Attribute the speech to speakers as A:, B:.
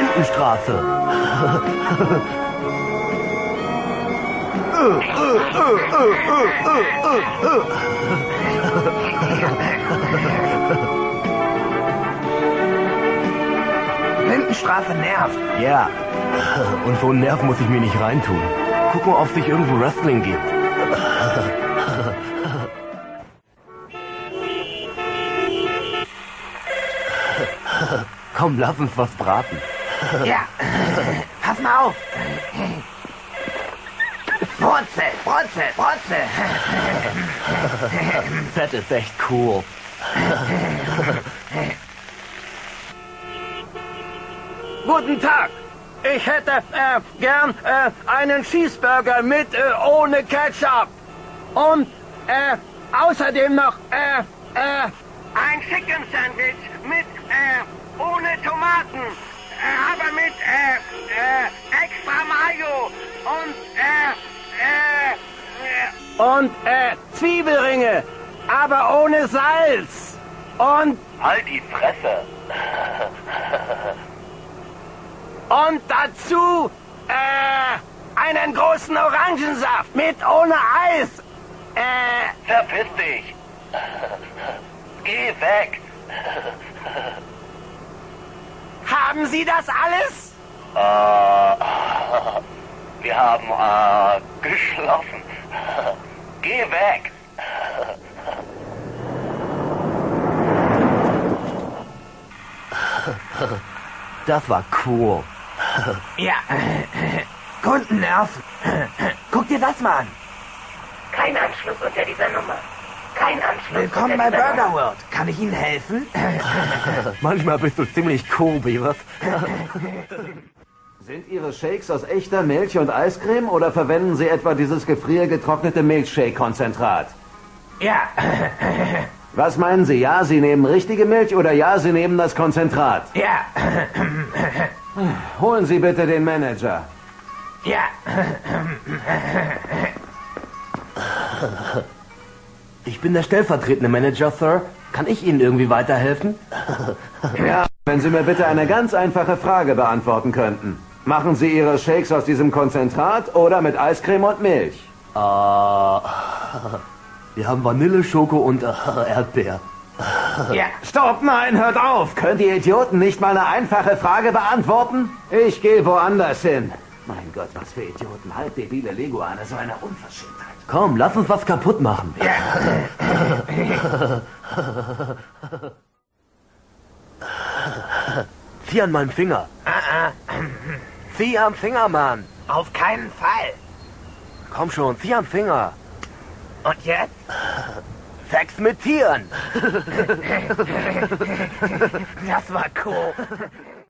A: Lindenstraße.
B: Lindenstraße nervt.
A: Ja. Und so einen Nerv muss ich mir nicht reintun. Guck mal, ob sich irgendwo Wrestling gibt. Komm, lass uns was braten.
B: Ja, pass mal auf. Brutzel, Brutzel, Brutzel.
A: Fett ist echt cool.
C: Guten Tag. Ich hätte gern einen Cheeseburger mit ohne Ketchup. Und außerdem noch ein Chicken Sandwich mit ohne Tomaten, aber mit extra Mayo und Zwiebelringe, aber ohne Salz. Und
A: Halt die Fresse.
C: Und dazu einen großen Orangensaft mit ohne Eis.
A: Verpiss dich. Geh weg.
C: Haben Sie das alles?
A: Wir haben geschlossen. Geh weg. Das war cool.
B: Ja, Kundennerv. Guck dir das mal an.
D: Kein Anschluss unter dieser Nummer. Kein Anschluss.
B: Willkommen bei Burger World. Kann ich Ihnen helfen?
A: Manchmal bist du ziemlich cool, Beavis.
E: Sind Ihre Shakes aus echter Milch und Eiscreme oder verwenden Sie etwa dieses gefriergetrocknete Milchshake-Konzentrat?
B: Ja,
E: Was meinen Sie? Ja, Sie nehmen richtige Milch oder ja, Sie nehmen das Konzentrat?
B: ja,
E: Holen Sie bitte den Manager.
B: ja.
A: Ich bin der stellvertretende Manager, Sir. Kann ich Ihnen irgendwie weiterhelfen?
E: Ja, wenn Sie mir bitte eine ganz einfache Frage beantworten könnten. Machen Sie Ihre Shakes aus diesem Konzentrat oder mit Eiscreme und Milch?
A: Wir haben Vanille, Schoko und Erdbeer.
B: Ja,
E: Stopp, nein, hört auf! Könnt ihr Idioten nicht mal eine einfache Frage beantworten? Ich gehe woanders hin. Mein Gott, was für Idioten. Halbdebile Leguane, so eine Unverschämtheit.
A: Komm, lass uns was kaputt machen. Zieh an meinem Finger. Zieh am Finger, Mann.
B: auf keinen Fall.
A: Komm schon, zieh am Finger.
B: Und jetzt?
A: Sex mit Tieren.
B: Das war cool.